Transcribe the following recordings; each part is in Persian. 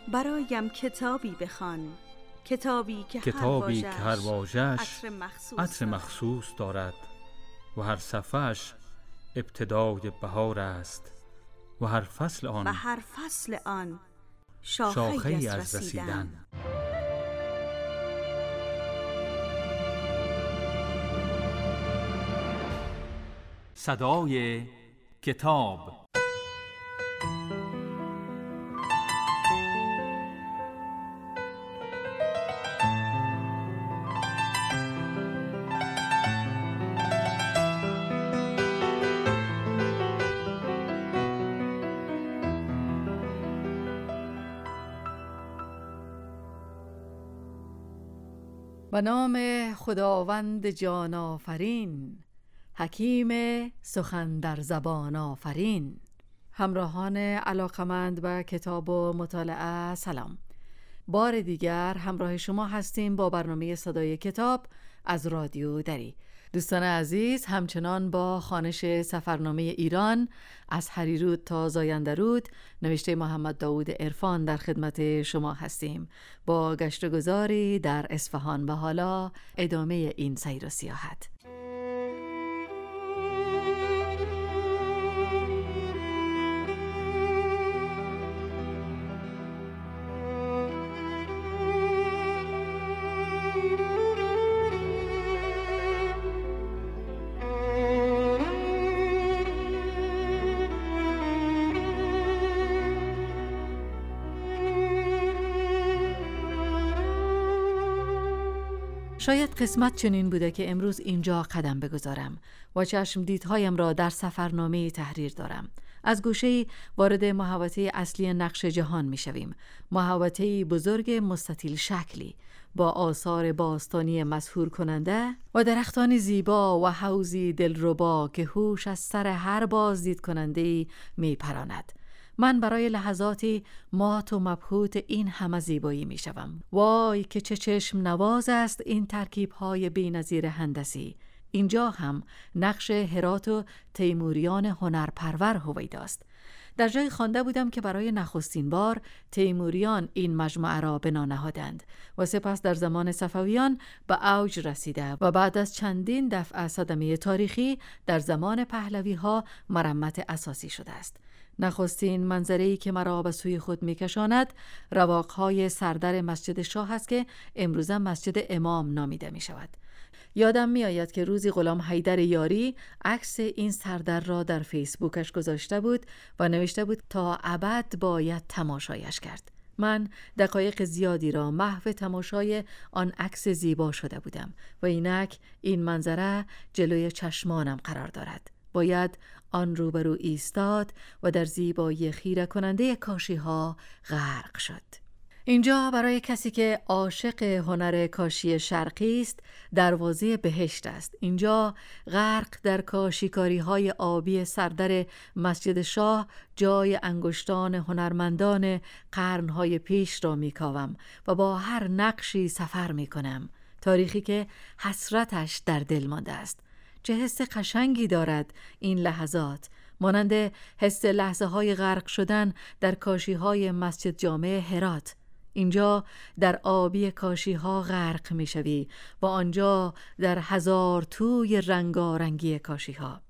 برایم کتابی بخوان، کتابی که هر واژه‌اش عطر مخصوص دارد و هر صفحه‌اش ابتدای بهار است و هر فصل آن شاخه‌ای از رسیدن. صدای کتاب. به نام خداوند جان آفرین، حکیم سخن در زبان آفرین. همراهان علاقمند به کتاب و مطالعه سلام. بار دیگر همراه شما هستیم با برنامه صدای کتاب از رادیو دری. دوستان عزیز، همچنان با خوانش سفرنامه ایران از هریرود تا زایندرود نوشته محمد داود عرفان در خدمت شما هستیم با گشت و گذاری در اصفهان و حالا ادامه این سیر و سیاحت. شاید قسمت چنین بوده که امروز اینجا قدم بگذارم و چشم دیدهایم را در سفرنامه تحریر دارم. از گوشه‌ای وارد محوطه اصلی نقش جهان می شویم. محوطه‌ای بزرگ مستطیل شکلی با آثار باستانی مسحور کننده و درختانی زیبا و حوضی دلربا که هوش از سر هر بازدید کننده‌ای می پراند. من برای لحظاتی مات و مبهوت این همه زیبایی می شوم. وای که چه چشم نواز است این ترکیب‌های بی‌نظیر هندسی. اینجا هم نقش هرات و تیموریان هنرپرور هویداست. در جای خوانده بودم که برای نخستین بار تیموریان این مجموعه را بنا نهادند و سپس در زمان صفویان به اوج رسیده و بعد از چندین دفعه صدمه تاریخی در زمان پهلوی‌ها مرمت اساسی شده است. نخستین منظره‌ای که مرا به سوی خود می‌کشاند رواق‌های سردر مسجد شاه است که امروزه مسجد امام نامیده می‌شود. یادم می‌آید که روزی غلام حیدر یاری عکس این سردر را در فیسبوکش گذاشته بود و نوشته بود تا ابد باید تماشایش کرد. من دقایق زیادی را محو تماشای آن عکس زیبا شده بودم و اینک این منظره جلوی چشمانم قرار دارد. باید آن روبرو ایستاد و در زیبایی خیره کننده کاشی‌ها غرق شد. اینجا برای کسی که عاشق هنر کاشی شرقی است دروازه بهشت است. اینجا غرق در کاشیکاری‌های آبی سردر مسجد شاه جای انگشتان هنرمندان قرن‌های پیش را می‌کاوم و با هر نقشی سفر می‌کنم. تاریخی که حسرتش در دل مانده است. چه حس قشنگی دارد این لحظات، مانند حس لحظه‌های غرق شدن در کاشی‌های مسجد جامع هرات. اینجا در آبی کاشی‌ها غرق می‌شوی و آنجا در هزار توی رنگارنگی کاشی‌ها.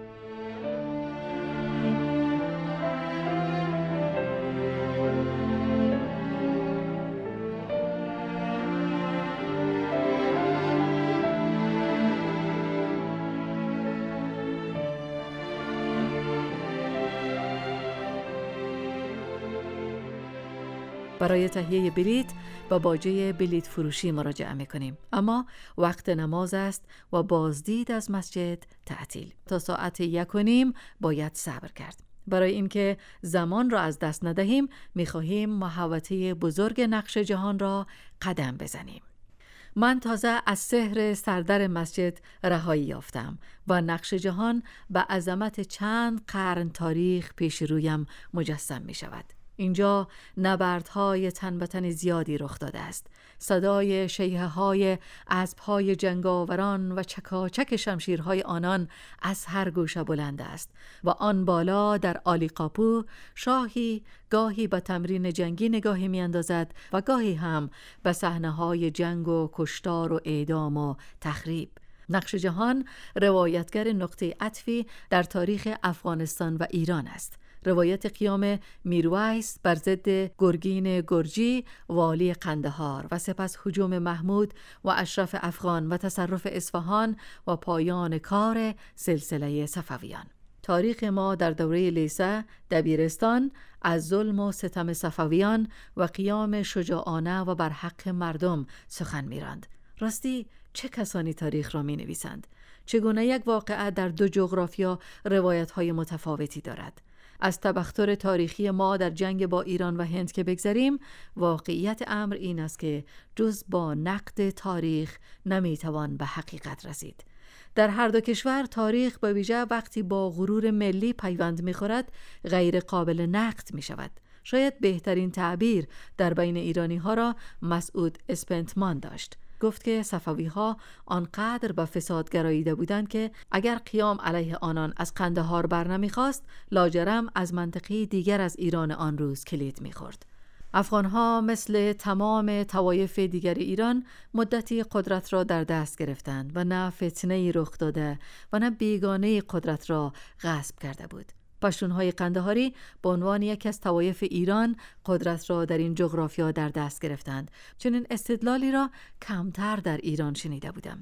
برای تهیه بلیت با باجه بلیت فروشی مراجعه می‌کنیم، اما وقت نماز است و بازدید از مسجد تعطیل. تا ساعت 1:30 باید صبر کرد. برای اینکه زمان را از دست ندهیم می‌خواهیم محوطه بزرگ نقش جهان را قدم بزنیم. من تازه از سحر سردر مسجد رهایی یافتم و نقش جهان به عظمت چند قرن تاریخ پیش رویم مجسم می‌شود. اینجا نبردهای تن به تن زیادی رخ داده است. صدای شیهه‌های اسب‌های جنگاوران و چکاچک شمشیرهای آنان از هر گوشه بلند است و آن بالا در عالیقاپو شاهی گاهی به تمرین جنگی نگاهی می‌اندازد و گاهی هم به صحنه‌های جنگ و کشتار و اعدام و تخریب. نقش جهان روایتگر نقطه عطفی در تاریخ افغانستان و ایران است. روایت قیام میرویس بر ضد گرگین گرجی والی قندهار و سپس هجوم محمود و اشرف افغان و تصرف اصفهان و پایان کار سلسله صفویان. تاریخ ما در دوره لیسه دبیرستان از ظلم و ستم صفویان و قیام شجاعانه و بر حق مردم سخن می‌راند. راستی چه کسانی تاریخ را می‌نویسند؟ چگونه یک واقعه در دو جغرافیا روایت‌های متفاوتی دارد؟ از تبختر تاریخی ما در جنگ با ایران و هند که بگذریم، واقعیت امر این است که جز با نقد تاریخ نمیتوان به حقیقت رسید. در هر دو کشور تاریخ به ویژه وقتی با غرور ملی پیوند می‌خورد غیر قابل نقد می‌شود. شاید بهترین تعبیر در بین ایرانی‌ها را مسعود اسپنتمان داشت. گفت که صفوی‌ها آنقدر به فساد گراییده بودند که اگر قیام علیه آنان از قندهار بر نمی‌خواست، لاجرم از منطقه دیگر از ایران آن روز کلید می‌خورد. افغان‌ها مثل تمام طوایف دیگر ایران مدتی قدرت را در دست گرفتند و نه فتنه‌ای رخ داده و نه بیگانه قدرت را غصب کرده بود. پشتون‌های قندهاری به عنوان یکی از طوایف ایران قدرت را در این جغرافیا در دست گرفتند. چنین استدلالی را کمتر در ایران شنیده بودم.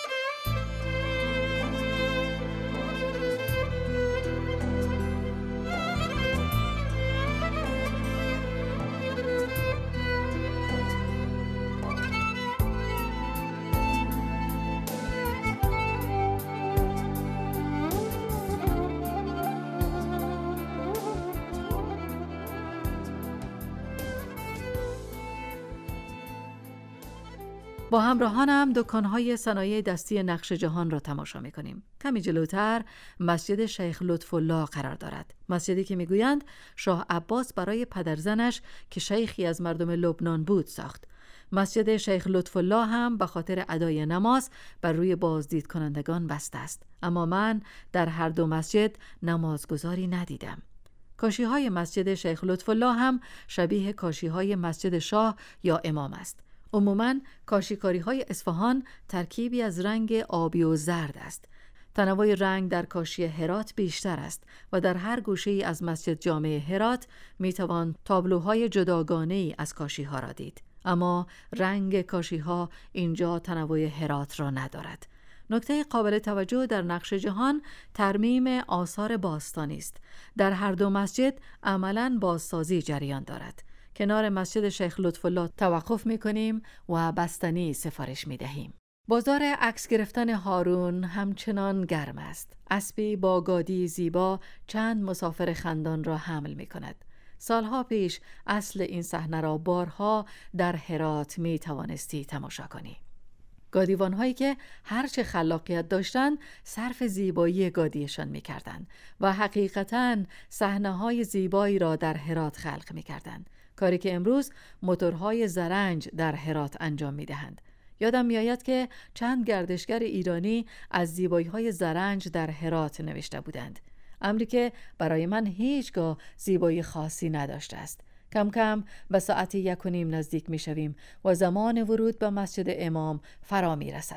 با همراهانم دکان‌های صنایع دستی نقش جهان را تماشا می‌کنیم. کمی جلوتر مسجد شیخ لطف‌الله قرار دارد. مسجدی که می‌گویند شاه عباس برای پدرزنش که شیخی از مردم لبنان بود ساخت. مسجد شیخ لطف‌الله هم به خاطر ادای نماز بر روی بازدید کنندگان بسته است. اما من در هر دو مسجد نمازگزاری ندیدم. کاشی‌های مسجد شیخ لطف‌الله هم شبیه کاشی‌های مسجد شاه یا امام است. عموماً کاشیکاری‌های اصفهان ترکیبی از رنگ آبی و زرد است. تنوع رنگ در کاشی هرات بیشتر است و در هر گوشه‌ای از مسجد جامع هرات می‌توان تابلوهای جداگانه‌ای از کاشی‌ها را دید. اما رنگ کاشی‌ها اینجا تنوع هرات را ندارد. نکته قابل توجه در نقش جهان ترمیم آثار باستانی است. در هر دو مسجد عملاً بازسازی جریان دارد. کنار مسجد شیخ لطف‌الله توقف می‌کنیم و بستنی سفارش می‌دهیم. بازار عکس گرفتن هارون همچنان گرم است. اسبی با گادی زیبا چند مسافر خندان را حمل می‌کند. سالها پیش اصل این صحنه را بارها در هرات می‌توانستی تماشا کنی. گادیوان‌هایی که هرچه خلاقیت داشتند صرف زیبایی گادیشان می‌کردند و حقیقتاً صحنه‌های زیبایی را در هرات خلق می‌کردند. کاری که امروز موتورهای زرنج در هرات انجام می‌دهند. یادم می‌آید که چند گردشگر ایرانی از زیبایی‌های زرنج در هرات نوشته بودند. امری که برای من هیچگاه زیبایی خاصی نداشته است. کم کم به ساعت 1:30 نزدیک می‌شویم و زمان ورود به مسجد امام فرا می‌رسد.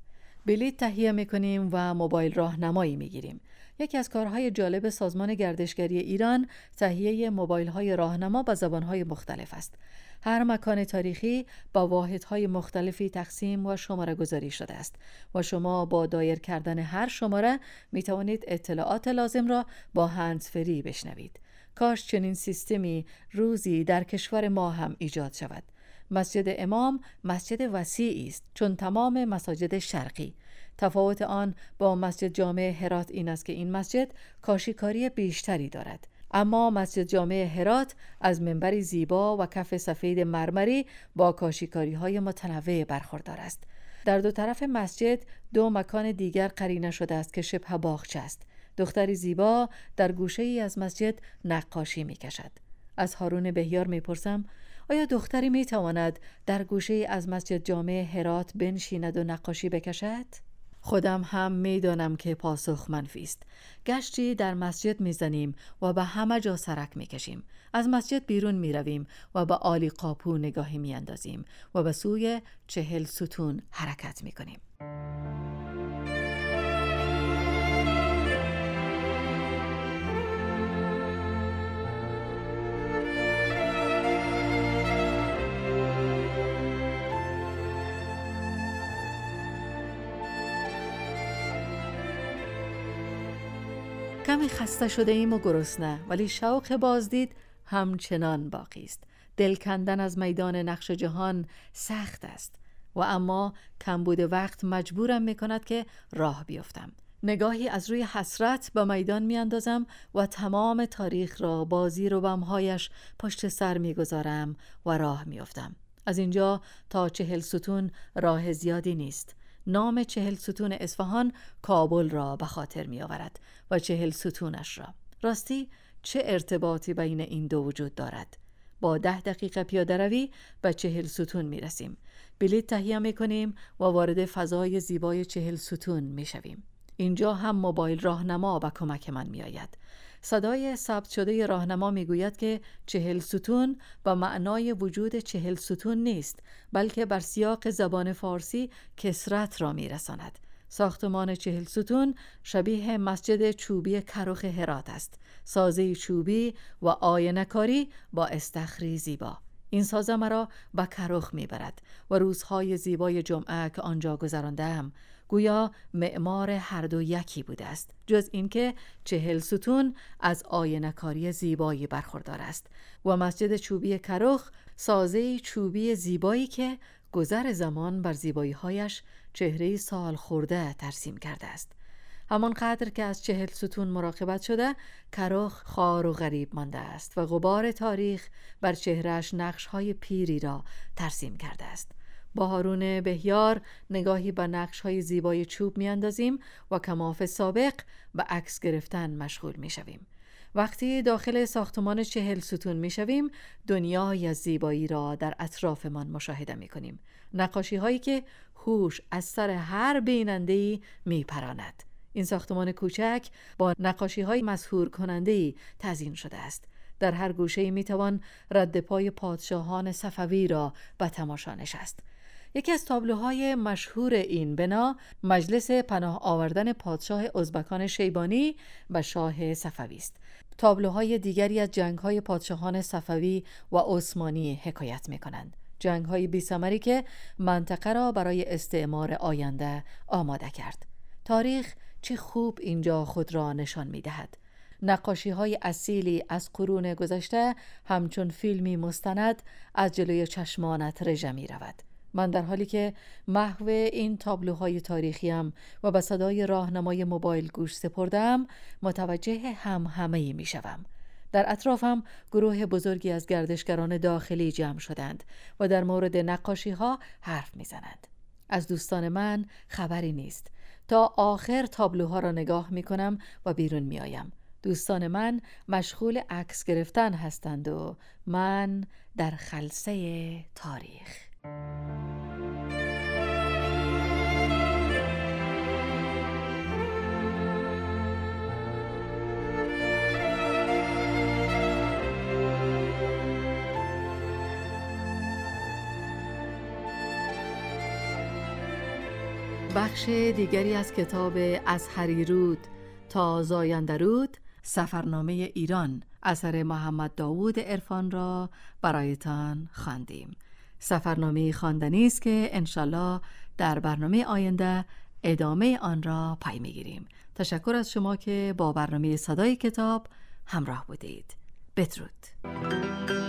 بلیط تهیه می‌کنیم و موبایل راهنمایی می‌گیریم. یکی از کارهای جالب سازمان گردشگری ایران تهیه موبایل‌های راهنما به زبان‌های مختلف است. هر مکان تاریخی با واحدهای مختلفی تقسیم و شماره گذاری شده است و شما با دایر کردن هر شماره می توانید اطلاعات لازم را با هندزفری بشنوید. کاش چنین سیستمی روزی در کشور ما هم ایجاد شود. مسجد امام مسجد وسیعی است چون تمام مساجد شرقی. تفاوت آن با مسجد جامع هرات این است که این مسجد کاشیکاری بیشتری دارد. اما مسجد جامع هرات از منبری زیبا و کف سفید مرمری با کاشیکاری‌های متنوع برخوردار است. در دو طرف مسجد دو مکان دیگر قرینه شده است که شبه باغچه است. دختری زیبا در گوشه‌ای از مسجد نقاشی می‌کشد. از هارون بهیار میپرسم آیا دختری میتواند در گوشه از مسجد جامع هرات بنشیند و نقاشی بکشد؟ خودم هم میدانم که پاسخ منفی است. گشتی در مسجد میزنیم و به همه جا سرک میکشیم. از مسجد بیرون میرویم و به عالی قاپو نگاهی میاندازیم و به سوی 40 ستون حرکت میکنیم. کمی خسته شده ایم و گرسنه، ولی شوق بازدید همچنان باقی است. دل کندن از میدان نقش جهان سخت است و اما کمبود وقت مجبورم میکند که راه بیفتم. نگاهی از روی حسرت به میدان میاندازم و تمام تاریخ را با زیر و بمهایش پشت سر میگذارم و راه میافتم. از اینجا تا 40 ستون راه زیادی نیست. نام 40 ستون اصفهان کابل را به خاطر می آورد و 40 ستونش را. راستی چه ارتباطی بین این دو وجود دارد؟ با 10 دقیقه پیاده روی به 40 ستون می رسیم. بلیط تهیه می کنیم و وارد فضای زیبای 40 ستون می شویم. اینجا هم موبایل راهنما به کمک من می آید. صدای ثبت شده راهنما می گوید که 40 ستون به معنای وجود 40 ستون نیست، بلکه بر سیاق زبان فارسی کسرت را می رساند. ساختمان 40 ستون شبیه مسجد چوبی کروخ هرات است. سازه چوبی و آینه‌کاری با استخری زیبا. این سازه مرا به کروخ می برد و روزهای زیبای جمعه که آنجا گذراندم گویا معمار هر دو یکی بوده است، جز اینکه 40 ستون از آینه‌کاری زیبایی برخوردار است و مسجد چوبی کروخ سازه چوبی زیبایی که گذر زمان بر زیبایی‌هایش چهره سال خورده ترسیم کرده است. همانقدر که از 40 ستون مراقبت شده، کروخ خار و غریب مانده است و غبار تاریخ بر چهرهش نقش‌های پیری را ترسیم کرده است. با هارون بهیار نگاهی به نقش‌های زیبای چوب می‌اندازیم و کماف سابق به عکس گرفتن مشغول می‌شویم. وقتی داخل ساختمان 40 ستون می‌شویم، دنیای از زیبایی را در اطرافمان مشاهده می‌کنیم. نقاشی‌هایی که هوش از سر هر بیننده‌ای می‌پراند. این ساختمان کوچک با نقاشی‌های مسحور کننده‌ای تزیین شده است. در هر گوشه‌ای می‌توان رد پای پادشاهان صفوی را به تماشا نشست. یکی از تابلوهای مشهور این بنا مجلس پناه آوردن پادشاه ازبکان شیبانی و شاه صفوی است. تابلوهای دیگری از جنگ‌های پادشاهان صفوی و عثمانی حکایت می‌کنند. جنگ‌های بی‌ثمری که منطقه را برای استعمار آینده آماده کرد. تاریخ چه خوب اینجا خود را نشان می‌دهد. نقاشی‌های اصیلی از قرون گذشته همچون فیلمی مستند از جلوی چشمانت رژه می‌رود. من در حالی که محو این تابلوهای تاریخیم و به صدای راهنمای موبایل گوش سپردم، متوجه همهمه‌ای می‌شوم. در اطرافم گروه بزرگی از گردشگران داخلی جمع شدند و در مورد نقاشی‌ها حرف می‌زنند. از دوستان من خبری نیست. تا آخر تابلوها را نگاه می‌کنم و بیرون می‌آیم. دوستان من مشغول عکس گرفتن هستند و من در خلسه تاریخ. بخش دیگری از کتاب از هریرود تا زایندرود، سفرنامه ایران اثر محمد داوود عرفان را برایتان خواندیم. سفرنامه خواندنی است که انشالله در برنامه آینده ادامه آن را پی می‌گیریم. تشکر از شما که با برنامه صدای کتاب همراه بودید. بدرود.